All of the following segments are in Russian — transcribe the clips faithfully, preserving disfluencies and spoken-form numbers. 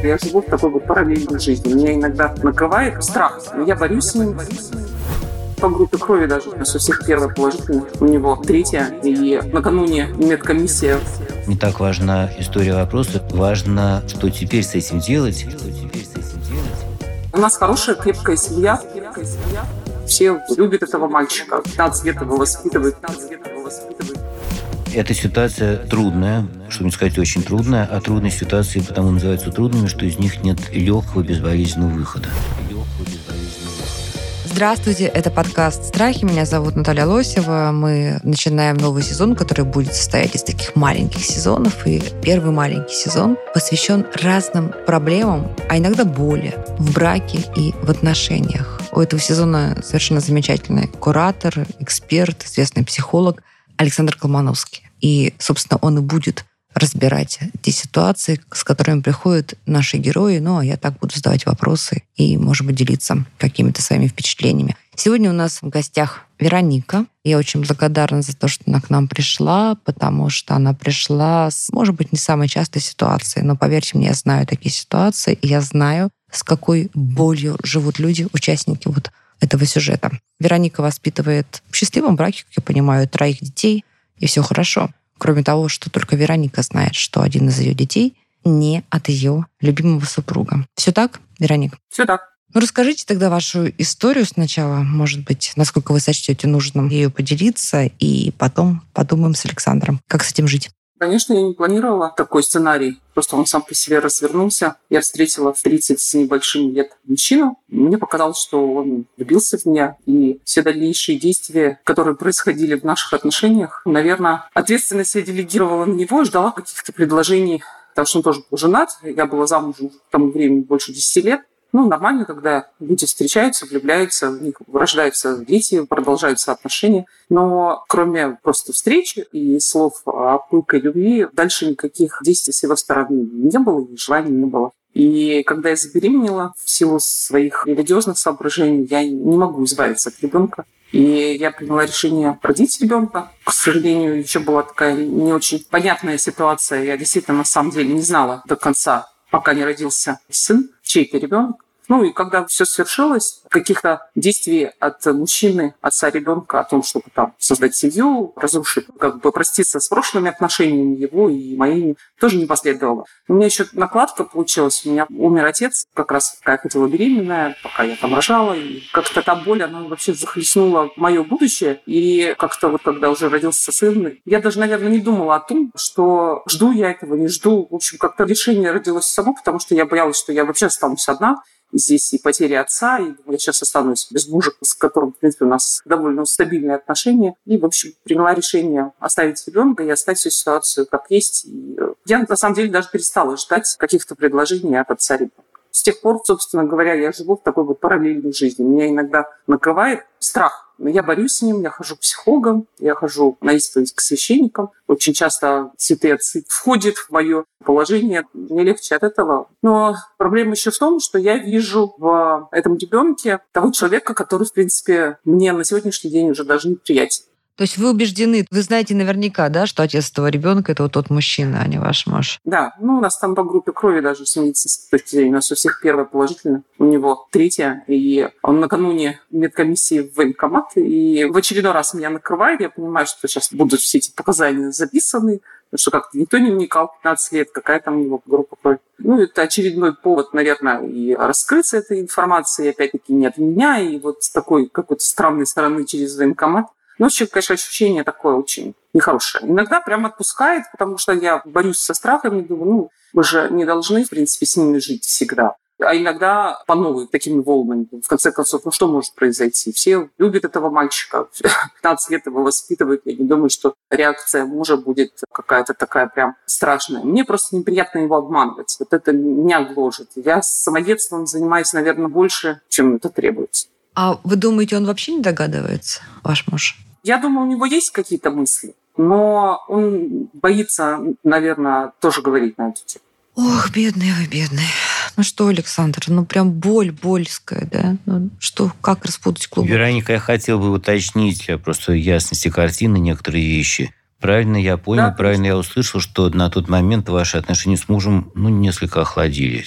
я живу в такой вот параллельной жизни. Меня иногда накрывает страх, но я борюсь с ним. По группе крови даже. У нас у всех первая положительная, у него третья. И накануне медкомиссия. Не так важна история вопроса, важно, что теперь с этим делать. У нас хорошая, крепкая семья. Все любят этого мальчика. пятнадцать лет его воспитывают. Эта ситуация трудная, чтобы не сказать очень трудная, а трудные ситуации потому называются трудными, что из них нет легкого безболезненного выхода. Здравствуйте, это подкаст «Страхи». Меня зовут Наталья Лосева. Мы начинаем новый сезон, который будет состоять из таких маленьких сезонов. И первый маленький сезон посвящен разным проблемам, а иногда боли в браке и в отношениях. У этого сезона совершенно замечательный куратор, эксперт, известный психолог Александр Колмановский. И, собственно, он и будет разбирать те ситуации, с которыми приходят наши герои. Ну, а я так буду задавать вопросы и, может быть, делиться какими-то своими впечатлениями. Сегодня у нас в гостях Вероника. Я очень благодарна за то, что она к нам пришла, потому что она пришла с, может быть, не самой частой ситуацией, но, поверьте мне, я знаю такие ситуации, и я знаю, с какой болью живут люди, участники вот этого сюжета. Вероника воспитывает в счастливом браке, как я понимаю, троих детей, и все хорошо. Кроме того, что только Вероника знает, что один из ее детей не от ее любимого супруга. Все так, Вероника? Все так. Ну, расскажите тогда вашу историю сначала, может быть, насколько вы сочтете нужным ею поделиться, и потом подумаем с Александром, как с этим жить. Конечно, я не планировала такой сценарий. Просто он сам по себе развернулся. Я встретила в тридцать с небольшим лет мужчину. Мне показалось, что он влюбился в меня. И все дальнейшие действия, которые происходили в наших отношениях, наверное, ответственность я делегировала на него и ждала каких-то предложений. Потому что он тоже был женат. Я была замужем к тому времени больше десяти лет. Ну, нормально, когда люди встречаются, влюбляются, у них рождаются дети, продолжаются отношения. Но кроме просто встречи и слов о пылкой любви, дальше никаких действий с его стороны не было, и желаний не было. И когда я забеременела, в силу своих религиозных соображений, я не могу избавиться от ребенка. И я приняла решение родить ребенка. К сожалению, еще была такая не очень понятная ситуация. Я действительно, на самом деле, не знала до конца, пока не родился сын, чей-то ребенок. Ну и когда все свершилось, каких-то действий от мужчины, отца ребенка, о том, чтобы там создать семью, разрушить, как бы проститься с прошлыми отношениями его и моими, тоже не последовало. У меня еще накладка получилась. У меня умер отец, как раз когда я ходила беременная, пока я там рожала. И как-то та боль, она вообще захлестнула мое будущее. И как-то вот когда уже родился сын, я даже, наверное, не думала о том, что жду я этого, не жду. В общем, как-то решение родилось само, потому что я боялась, что я вообще останусь одна. Здесь и потеря отца, и я сейчас останусь без мужа, с которым, в принципе, у нас довольно стабильные отношения. И, в общем, приняла решение оставить ребенка и оставить всю ситуацию как есть. И я, на самом деле, даже перестала ждать каких-то предложений от отца ребенка. С тех пор, собственно говоря, я живу в такой вот параллельной жизни. Меня иногда накрывает страх. Но я борюсь с ним, я хожу к психологам, я хожу на исповедь к священникам. Очень часто святые отцы входят в мое положение. Мне легче от этого. Но проблема еще в том, что я вижу в этом ребенке того человека, который, в принципе, мне на сегодняшний день уже даже неприятен. То есть вы убеждены, вы знаете наверняка, да, что отец этого ребенка это вот тот мужчина, а не ваш муж? Да, ну у нас там по группе крови даже с медицинской точки зрения. У нас у всех первая положительная, у него третья. И он накануне медкомиссии в военкомат. И в очередной раз меня накрывает. Я понимаю, что сейчас будут все эти показания записаны, потому что как-то никто не вникал пятнадцать лет, какая там у него группа крови. Ну, это очередной повод, наверное, и раскрыться этой информацией, опять-таки, не от меня, и вот с такой какой-то странной стороны через военкомат. Ну, вообще, конечно, ощущение такое очень нехорошее. Иногда прям отпускает, потому что я борюсь со страхами, думаю, ну, мы же не должны, в принципе, с ними жить всегда. А иногда по новой, такими волнами. В конце концов, ну что может произойти? Все любят этого мальчика, пятнадцать лет его воспитывают. Я не думаю, что реакция мужа будет какая-то такая прям страшная. Мне просто неприятно его обманывать. Вот это меня гложет. Я самоедством занимаюсь, наверное, больше, чем это требуется. А вы думаете, он вообще не догадывается, ваш муж? Я думаю, у него есть какие-то мысли, но он боится, наверное, тоже говорить на эту тему. Ох, бедный вы, бедный. Ну что, Александр, ну прям боль больская, да? Ну что, как распутать клубок? Вероника, я хотел бы уточнить для просто ясности картины некоторые вещи. Правильно я понял, да, правильно я услышал, что на тот момент ваши отношения с мужем ну, несколько охладились.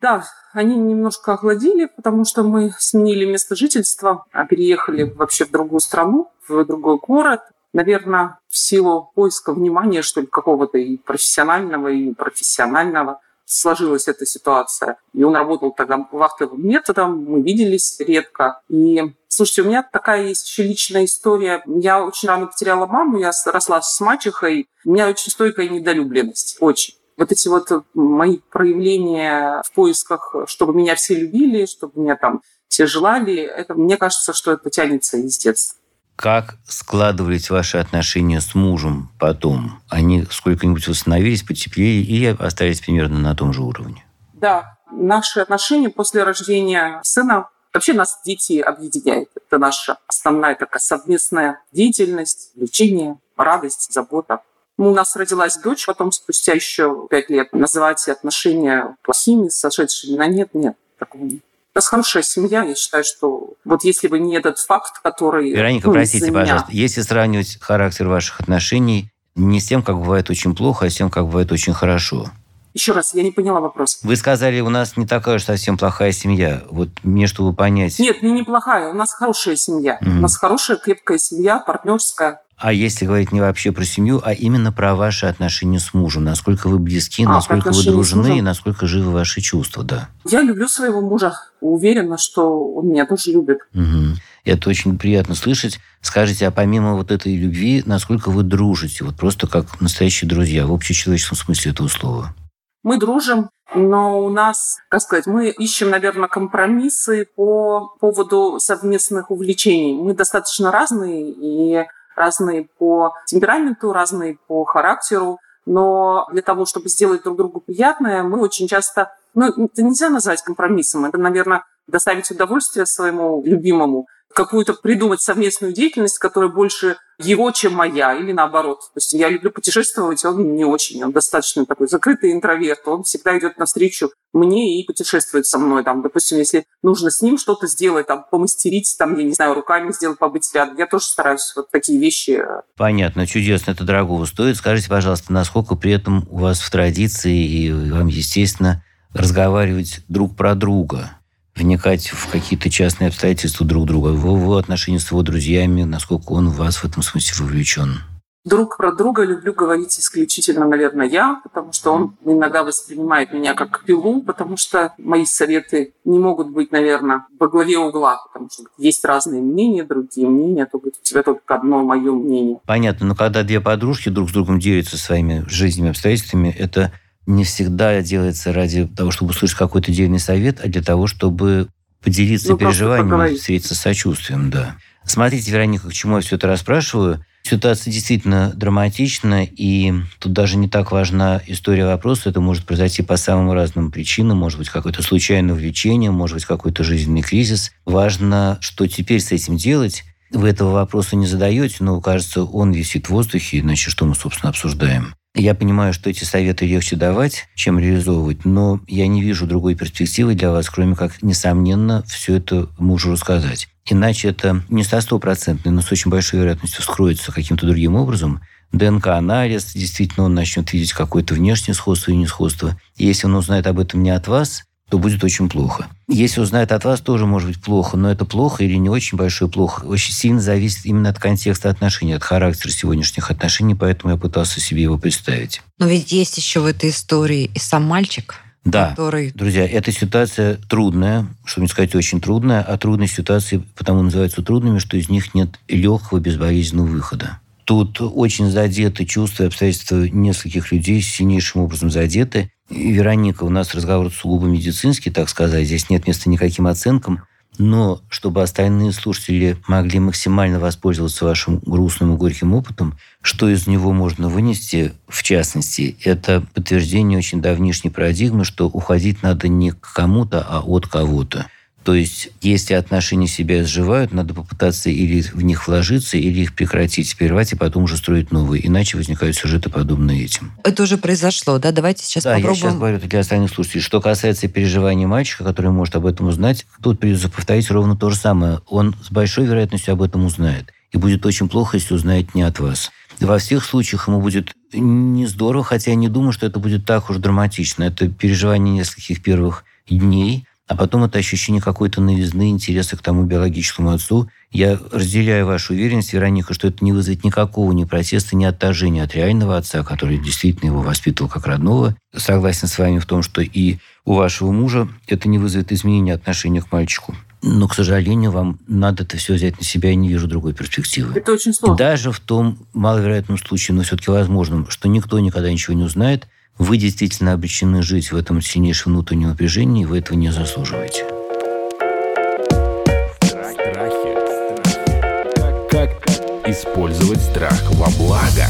Да, они немножко охладили, потому что мы сменили место жительства, а переехали вообще в другую страну, в другой город. Наверное, в силу поиска внимания, что ли, какого-то и профессионального, и непрофессионального сложилась эта ситуация. И он работал тогда вахтовым методом, мы виделись редко. И, слушайте, у меня такая есть еще личная история. Я очень рано потеряла маму, я росла с мачехой. У меня очень стойкая недолюбленность, очень. Вот эти вот мои проявления в поисках, чтобы меня все любили, чтобы меня там все желали, это, мне кажется, что это тянется из детства. Как складывались ваши отношения с мужем потом? Они сколько-нибудь восстановились, потеплели или остались примерно на том же уровне? Да, наши отношения после рождения сына, вообще нас дети объединяют. Это наша основная такая совместная деятельность, влечение, радость, забота. У нас родилась дочь, потом спустя еще пять лет называть отношения плохими, сошедшими на нет, нет, такого нет. У нас хорошая семья, я считаю, что вот если бы не этот факт, который... Вероника, ну, простите, меня... пожалуйста, если сравнивать характер ваших отношений не с тем, как бывает очень плохо, а с тем, как бывает очень хорошо. Еще раз, я не поняла вопрос. Вы сказали, у нас не такая уж совсем плохая семья. Вот мне, чтобы понять... Нет, не неплохая, у нас хорошая семья. Mm-hmm. У нас хорошая, крепкая семья, партнерская. А если говорить не вообще про семью, а именно про ваши отношения с мужем, насколько вы близки, а, насколько вы дружны и насколько живы ваши чувства, да? Я люблю своего мужа, уверена, что он меня тоже любит. Угу. Это очень приятно слышать. Скажите, а помимо вот этой любви, насколько вы дружите? Вот просто как настоящие друзья, в общечеловеческом смысле этого слова. Мы дружим, но у нас, как сказать, мы ищем, наверное, компромиссы по поводу совместных увлечений. Мы достаточно разные и разные по темпераменту, разные по характеру, но для того, чтобы сделать друг другу приятное, мы очень часто... Ну, это нельзя назвать компромиссом, это, наверное, доставить удовольствие своему любимому, какую-то придумать совместную деятельность, которая больше его, чем моя, или наоборот. То есть я люблю путешествовать, он не очень, он достаточно такой закрытый интроверт, он всегда идет навстречу мне и путешествует со мной. Там, допустим, если нужно с ним что-то сделать, там, помастерить, там, я не знаю, руками сделать, побыть рядом, я тоже стараюсь вот такие вещи. Понятно, чудесно, это дорогого стоит. Скажите, пожалуйста, насколько при этом у вас в традиции, и вам, естественно, разговаривать друг про друга, вникать в какие-то частные обстоятельства друг друга, в его отношения с его друзьями, насколько он в вас в этом смысле вовлечен? Друг про друга люблю говорить исключительно, наверное, я, потому что он иногда воспринимает меня как пилу, потому что мои советы не могут быть, наверное, во главе угла, потому что есть разные мнения, другие мнения, только у тебя только одно мое мнение. Понятно, но когда две подружки друг с другом делятся своими жизненными обстоятельствами, это не всегда делается ради того, чтобы услышать какой-то дельный совет, а для того, чтобы поделиться ну, переживаниями, встретиться с сочувствием, да. Смотрите, Вероника, к чему я все это расспрашиваю. Ситуация действительно драматична, и тут даже не так важна история вопроса. Это может произойти по самым разным причинам. Может быть, какое-то случайное увлечение, может быть, какой-то жизненный кризис. Важно, что теперь с этим делать. Вы этого вопроса не задаете, но, кажется, он висит в воздухе, иначе что мы, собственно, обсуждаем. Я понимаю, что эти советы легче давать, чем реализовывать, но я не вижу другой перспективы для вас, кроме как, несомненно, все это мужу рассказать. Иначе это не со стопроцентной, но с очень большой вероятностью вскроется каким-то другим образом. ДНК-анализ, действительно, он начнет видеть какое-то внешнее сходство и несходство. И если он узнает об этом не от вас, то будет очень плохо. Если узнает от вас, тоже может быть плохо, но это плохо или не очень большое плохо очень сильно зависит именно от контекста отношений, от характера сегодняшних отношений, поэтому я пытался себе его представить. Но ведь есть еще в этой истории и сам мальчик, да, который... друзья, эта ситуация трудная, чтобы не сказать очень трудная, а трудные ситуации потому называются трудными, что из них нет легкого безболезненного выхода. Тут очень задеты чувства и обстоятельства нескольких людей, сильнейшим образом задеты. И, Вероника, у нас разговор сугубо медицинский, так сказать. Здесь нет места никаким оценкам. Но чтобы остальные слушатели могли максимально воспользоваться вашим грустным и горьким опытом, что из него можно вынести, в частности, это подтверждение очень давнишней парадигмы, что уходить надо не к кому-то, а от кого-то. То есть, если отношения себя изживают, надо попытаться или в них вложиться, или их прекратить, прервать, и потом уже строить новые. Иначе возникают сюжеты, подобные этим. Это уже произошло, да? Давайте сейчас да, попробуем... Да, я сейчас говорю для остальных слушателей. Что касается переживаний мальчика, который может об этом узнать, тут придется повторить ровно то же самое. Он с большой вероятностью об этом узнает. И будет очень плохо, если узнает не от вас. Во всех случаях ему будет не здорово, хотя я не думаю, что это будет так уж драматично. Это переживание нескольких первых дней, а потом это ощущение какой-то новизны, интереса к тому биологическому отцу. Я разделяю вашу уверенность, Вероника, что это не вызовет никакого ни протеста, ни отторжения от реального отца, который действительно его воспитывал как родного. Согласен с вами в том, что и у вашего мужа это не вызовет изменения отношения к мальчику. Но, к сожалению, вам надо это все взять на себя, и не вижу другой перспективы. Это очень сложно. Даже в том маловероятном случае, но все-таки возможном, что никто никогда ничего не узнает, вы действительно обречены жить в этом сильнейшем внутреннем напряжении, и вы этого не заслуживаете. Как использовать страх во благо?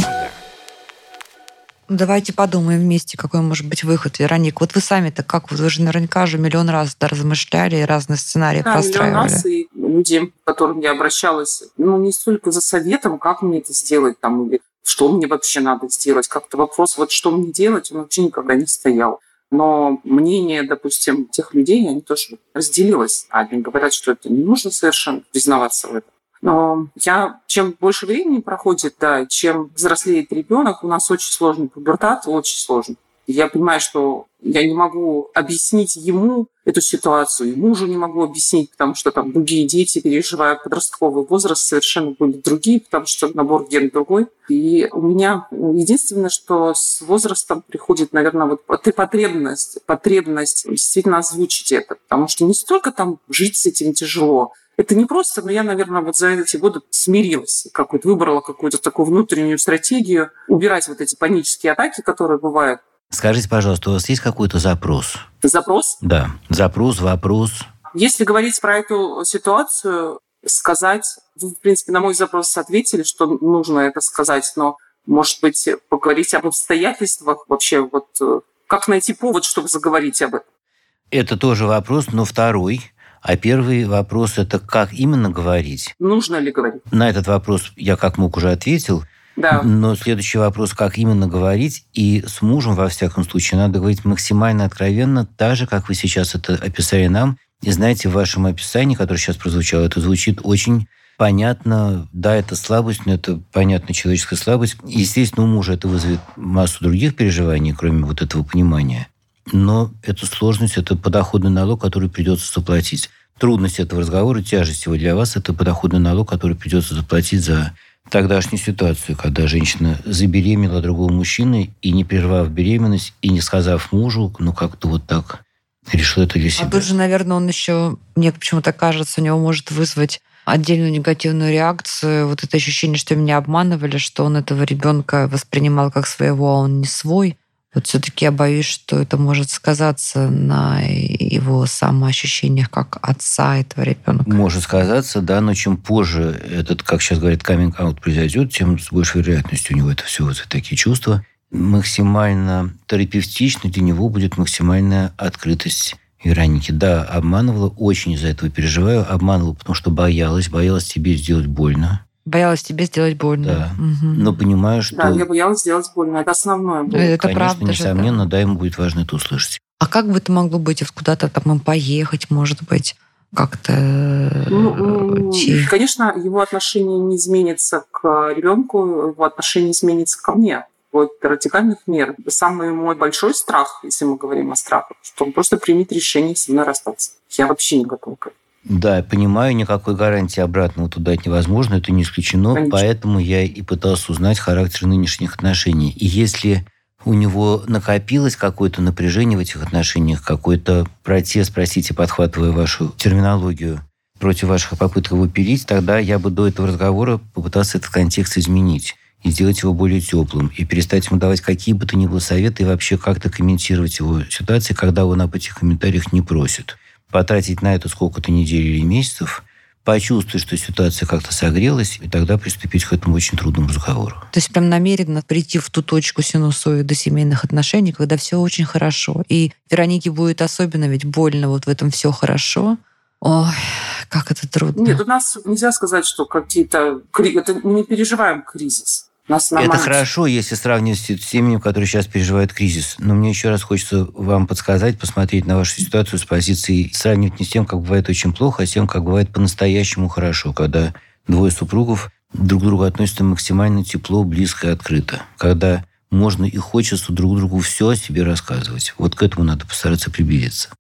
Давайте подумаем вместе, какой может быть выход. Вероника, вот вы сами-то как? Вы же наверняка же миллион раз да, размышляли и разные сценарии да, простраивали. Миллион раз, и люди, к которым я обращалась, ну, не столько за советом, как мне это сделать, там, или что мне вообще надо сделать. Как-то вопрос, вот что мне делать, он вообще никогда не стоял. Но мнение, допустим, тех людей, они тоже разделилось. Одни говорят, что это не нужно совершенно признаваться в этом. Но я, чем больше времени проходит, да, чем взрослеет ребенок, у нас очень сложный пубертат, очень сложный. Я понимаю, что я не могу объяснить ему эту ситуацию, и мужу не могу объяснить, потому что там другие дети, переживая подростковый возраст, совершенно были другие, потому что набор ген другой. И у меня единственное, что с возрастом приходит, наверное, вот потребность, потребность действительно озвучить это, потому что не столько там жить с этим тяжело. Это не просто, но я, наверное, вот за эти годы смирилась, какой-то, выбрала какую-то такую внутреннюю стратегию, убирать вот эти панические атаки, которые бывают. Скажите, пожалуйста, у вас есть какой-то запрос? Запрос? Да. Запрос, вопрос. Если говорить про эту ситуацию, сказать, вы, в принципе, на мой запрос ответили, что нужно это сказать, но, может быть, поговорить об обстоятельствах вообще, вот как найти повод, чтобы заговорить об этом? Это тоже вопрос, но второй. А первый вопрос – это как именно говорить? Нужно ли говорить? На этот вопрос я как мог уже ответил. Да. Но следующий вопрос, как именно говорить. И с мужем, во всяком случае, надо говорить максимально откровенно, так же, как вы сейчас это описали нам. И знаете, в вашем описании, которое сейчас прозвучало, это звучит очень понятно. Да, это слабость, но это понятная человеческая слабость. Естественно, у мужа это вызовет массу других переживаний, кроме вот этого понимания. Но эту сложность – это подоходный налог, который придется заплатить. Трудность этого разговора, тяжесть его для вас – это подоходный налог, который придется заплатить за тогдашнюю ситуацию, когда женщина забеременела другого мужчины и, не прервав беременность, и не сказав мужу, ну как-то вот так решила это для себя. А тут же, наверное, он еще, мне почему-то кажется, у него может вызвать отдельную негативную реакцию. Вот это ощущение, что меня обманывали, что он этого ребенка воспринимал как своего, а он не свой. Вот все-таки я боюсь, что это может сказаться на его самоощущениях как отца этого ребенка. Может сказаться, да, но чем позже этот, как сейчас говорят, каминг-аут произойдет, тем с большей вероятностью у него это все вызовет такие чувства. Максимально терапевтично для него будет максимальная открытость Вероники. Да, обманывала, очень из-за этого переживаю. Обманывала, потому что боялась, боялась тебе сделать больно. Боялась тебе сделать больно. Да. Угу. Но понимаю, что... Да, я боялась сделать больно. Это основное было. Это Конечно, правда несомненно, же, да. да, ему будет важно это услышать. А как бы это могло быть? Куда-то там им поехать, может быть, как-то... Ну, конечно, его отношение не изменится к ребенку, его отношение изменится ко мне. Вот радикальных мер. Самый мой большой страх, если мы говорим о страхе, что он просто примет решение со мной расстаться. Я вообще не готова к этому. Да, я понимаю, никакой гарантии обратного туда дать невозможно, это не исключено, Конечно. Поэтому я и пытался узнать характер нынешних отношений. И если у него накопилось какое-то напряжение в этих отношениях, какой-то протест, простите, подхватывая вашу терминологию, против ваших попыток его пилить, тогда я бы до этого разговора попытался этот контекст изменить и сделать его более теплым, и перестать ему давать какие бы то ни было советы, и вообще как-то комментировать его ситуации, когда он об этих комментариях не просит. Потратить на это сколько-то недель или месяцев, почувствовать, что ситуация как-то согрелась, и тогда приступить к этому очень трудному разговору. То есть прям намеренно прийти в ту точку синусоида семейных отношений, когда все очень хорошо. И Веронике будет особенно ведь больно вот в этом все хорошо. Ой, как это трудно. Нет, у нас нельзя сказать, что какие-то... Это мы не переживаем кризис. Это хорошо, если сравнивать с семьями, которые сейчас переживают кризис. Но мне еще раз хочется вам подсказать, посмотреть на вашу ситуацию с позиции, сравнивать не с тем, как бывает очень плохо, а с тем, как бывает по-настоящему хорошо, когда двое супругов друг к другу относятся максимально тепло, близко и открыто. Когда можно и хочется друг другу все о себе рассказывать. Вот к этому надо постараться приблизиться.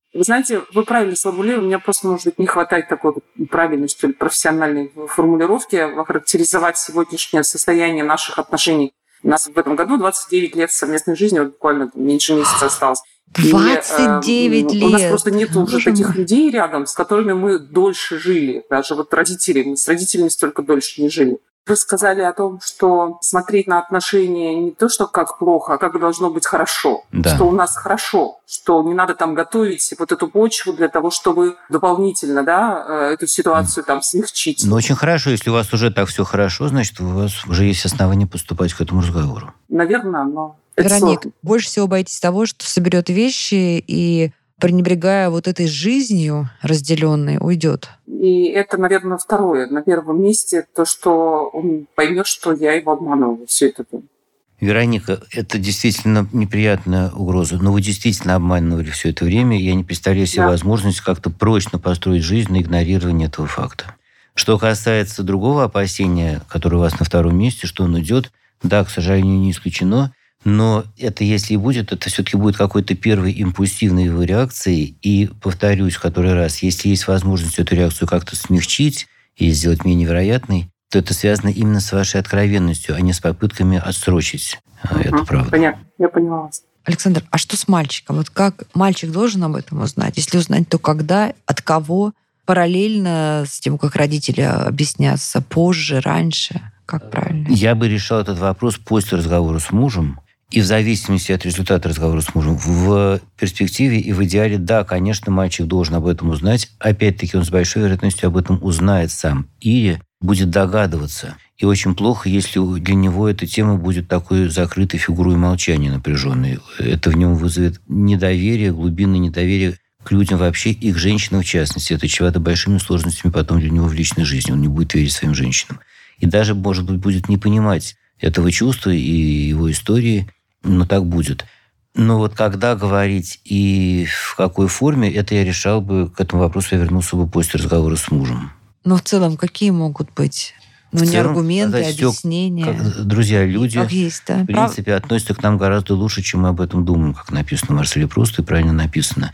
Вы знаете, вы правильно сформулировали, у меня просто, может быть, не хватает такой правильной, что ли, профессиональной формулировки охарактеризовать сегодняшнее состояние наших отношений. У нас в этом году двадцать девять лет совместной жизни, вот буквально меньше месяца осталось. двадцать девять и, лет! У нас просто нет уже таких людей рядом, с которыми мы дольше жили. Даже вот родители, мы с родителями столько дольше не жили. Вы сказали о том, что смотреть на отношения не то, что как плохо, а как должно быть хорошо. Да. Что у нас хорошо, что не надо там готовить вот эту почву для того, чтобы дополнительно, да, эту ситуацию там смягчить. Но очень хорошо, если у вас уже так все хорошо, значит, у вас уже есть основания поступать к этому разговору. Наверное, но... Вероник, больше всего боитесь того, что соберет вещи и, пренебрегая вот этой жизнью разделенной, уйдет. И это, наверное, второе. На первом месте то, что он поймет, что я его обманываю все это. Вероника, это действительно неприятная угроза. Но вы действительно обманывали все это время. Я не представляю себе да. возможность как-то прочно построить жизнь на игнорирование этого факта. Что касается другого опасения, которое у вас на втором месте, что он уйдет, да, к сожалению, не исключено. Но это, если и будет, это все-таки будет какой-то первой импульсивной его реакцией. И, повторюсь в который раз, если есть возможность эту реакцию как-то смягчить и сделать менее вероятной, то это связано именно с вашей откровенностью, а не с попытками отсрочить угу, эту правду. Понятно, я поняла вас. Александр, а что с мальчиком? Вот как мальчик должен об этом узнать? Если узнать, то когда, от кого? Параллельно с тем, как родители объяснятся, позже, раньше? Как правильно? Я бы решал этот вопрос после разговора с мужем. И в зависимости от результата разговора с мужем, в перспективе и в идеале, да, конечно, мальчик должен об этом узнать. Опять-таки, он с большой вероятностью об этом узнает сам. Или будет догадываться. И очень плохо, если для него эта тема будет такой закрытой фигурой молчания напряженной. Это в нем вызовет недоверие, глубинное недоверие к людям вообще и к женщинам в частности. Это чревато большими сложностями потом для него в личной жизни. Он не будет верить своим женщинам. И даже, может быть, будет не понимать этого чувства и его истории, но так будет. Но вот когда говорить и в какой форме, это я решал бы, к этому вопросу я вернулся бы после разговора с мужем. Но в целом какие могут быть? Ну, не целом, аргументы, сказать, объяснения. Как, друзья, люди, как есть, да? в принципе, Прав... относятся к нам гораздо лучше, чем мы об этом думаем, как написано в Марселе Прусте, и правильно написано.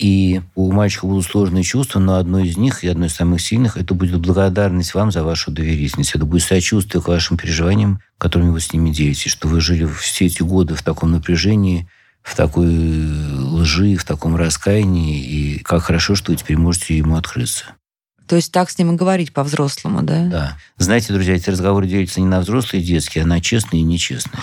И у мальчика будут сложные чувства, но одно из них, и одно из самых сильных, это будет благодарность вам за вашу доверительность. Это будет сочувствие к вашим переживаниям, которыми вы с ними делитесь, что вы жили все эти годы в таком напряжении, в такой лжи, в таком раскаянии, и как хорошо, что вы теперь можете ему открыться. То есть так с ним и говорить по-взрослому, да? Да. Знаете, друзья, эти разговоры делятся не на взрослые и детские, а на честные и нечестные.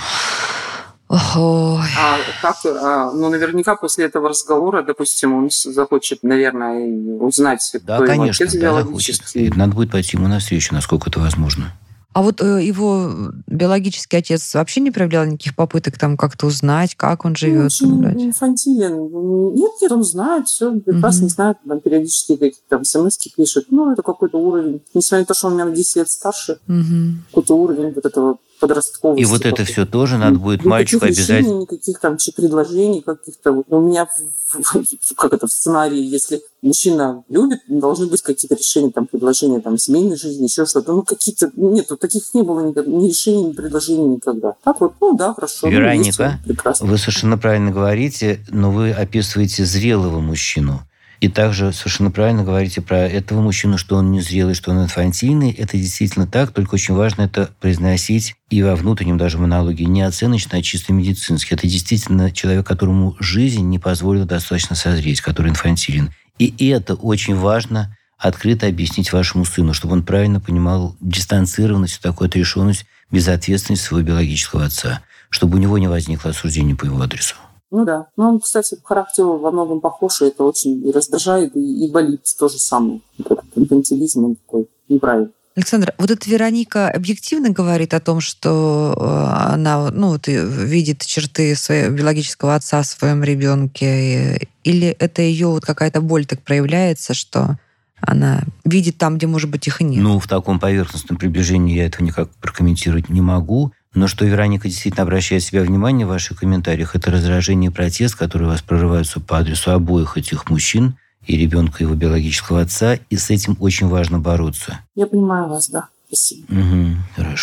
Ой. А как, а, ну, наверняка после этого разговора, допустим, он захочет, наверное, узнать, да, кто конечно, его отец да, биологический. Надо будет пойти ему навстречу, насколько это возможно. А вот э, его биологический отец вообще не проявлял никаких попыток там как-то узнать, как он живет? Ну, очень инфантилен. Нет, нет, он знает, все прекрасно угу. знает, там периодически какие-то там смс-ки пишет. Ну, это какой-то уровень. Несмотря на то, что он у меня на десять лет старше, угу. какой-то уровень вот этого подростковости. И вот это все тоже надо будет никаких мальчику обязательно... Решений, никаких там предложений каких-то. У меня как это в сценарии, если мужчина любит, должны быть какие-то решения, там, предложения там, семейной жизни, еще что-то. Ну, какие-то... Нет, вот таких не было никогда. Ни решений, ни предложений никогда. Так вот, ну да, хорошо. Вероника, ну, есть, вы совершенно правильно говорите, но вы описываете зрелого мужчину. И также совершенно правильно говорите про этого мужчину, что он незрелый, что он инфантильный. Это действительно так, только очень важно это произносить и во внутреннем даже монологе не оценочно, а чисто медицински. Это действительно человек, которому жизнь не позволила достаточно созреть, который инфантилен. И это очень важно открыто объяснить вашему сыну, чтобы он правильно понимал дистанцированность, такую отрешенность, безответственность своего биологического отца, чтобы у него не возникло осуждения по его адресу. Ну да. Ну, он, кстати, по характеру во многом похож, и это очень и раздражает, и, и болит то же самое. Этот инфантилизм, он такой неправильный. Александр, вот эта Вероника объективно говорит о том, что она ну, вот, видит черты своего биологического отца в своем ребенке, или это ее вот какая-то боль так проявляется, что она видит там, где, может быть, их и нет? Ну, в таком поверхностном приближении я этого никак прокомментировать не могу. Но что Вероника действительно обращает себя внимание в ваших комментариях, это раздражение и протест, которые у вас прорываются по адресу обоих этих мужчин, и ребенка его биологического отца, и с этим очень важно бороться. Я понимаю вас, да. Спасибо. Угу, хорошо.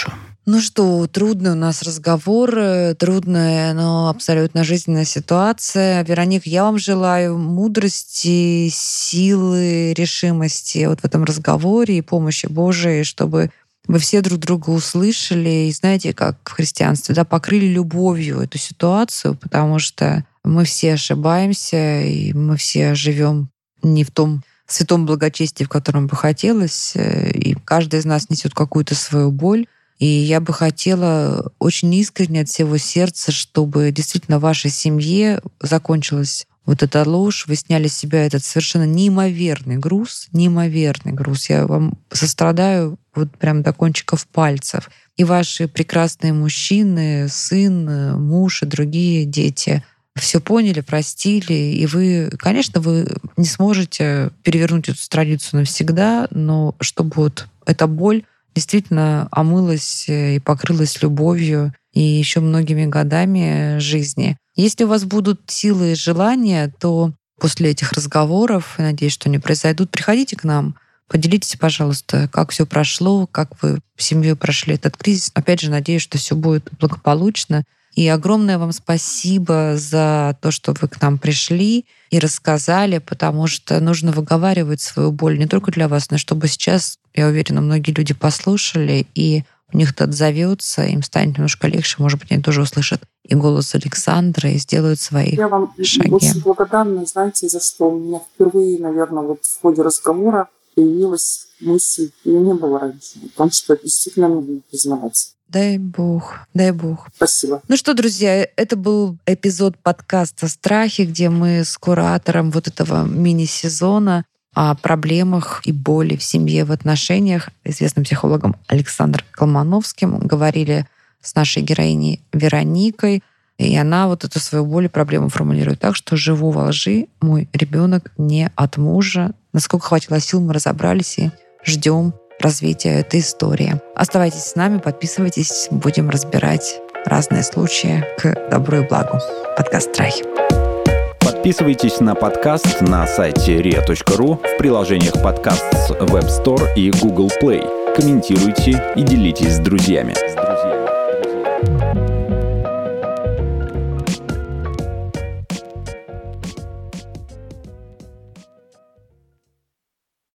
Ну что, трудный у нас разговор, трудная, но абсолютно жизненная ситуация. Вероника, я вам желаю мудрости, силы, решимости вот в этом разговоре и помощи Божией, чтобы вы все друг друга услышали и, знаете, как в христианстве, да, покрыли любовью эту ситуацию, потому что мы все ошибаемся, и мы все живем не в том святом благочестии, в котором бы хотелось, и каждый из нас несет какую-то свою боль. И я бы хотела очень искренне от всего сердца, чтобы действительно в вашей семье закончилась вот эта ложь, вы сняли с себя этот совершенно неимоверный груз, неимоверный груз. Я вам сострадаю вот прям до кончиков пальцев. И ваши прекрасные мужчины, сын, муж и другие дети все поняли, простили, и вы, конечно, вы не сможете перевернуть эту страницу навсегда, но чтобы вот эта боль действительно омылась и покрылась любовью и еще многими годами жизни. Если у вас будут силы и желания, то после этих разговоров, я надеюсь, что они произойдут, приходите к нам, поделитесь, пожалуйста, как все прошло, как вы с семьей прошли этот кризис. Опять же, надеюсь, что все будет благополучно. И огромное вам спасибо за то, что вы к нам пришли и рассказали, потому что нужно выговаривать свою боль не только для вас, но чтобы сейчас, я уверена, многие люди послушали, и у них это отзовется, им станет немножко легче, может быть, они тоже услышат и голос Александра, и сделают свои шаги. Я вам шаги. очень благодарна, знаете, за что у меня впервые, наверное, вот в ходе разговора появилась мысль, ее не было раньше, потому что действительно нужно признаваться. Дай Бог, дай Бог. Спасибо. Ну что, друзья, это был эпизод подкаста «Страхи», где мы с куратором вот этого мини-сезона о проблемах и боли в семье, в отношениях, известным психологом Александром Колмановским, говорили с нашей героиней Вероникой. И она вот эту свою боль и проблему формулирует так, что «живу во лжи, мой ребенок не от мужа». Насколько хватило сил, мы разобрались и ждем развития этой истории. Оставайтесь с нами, подписывайтесь, будем разбирать разные случаи к добру и благу. Подкаст «Страхи». Подписывайтесь на подкаст на сайте риа точка ру, в приложениях подкаст с Web Store и Google Play. Комментируйте и делитесь с друзьями.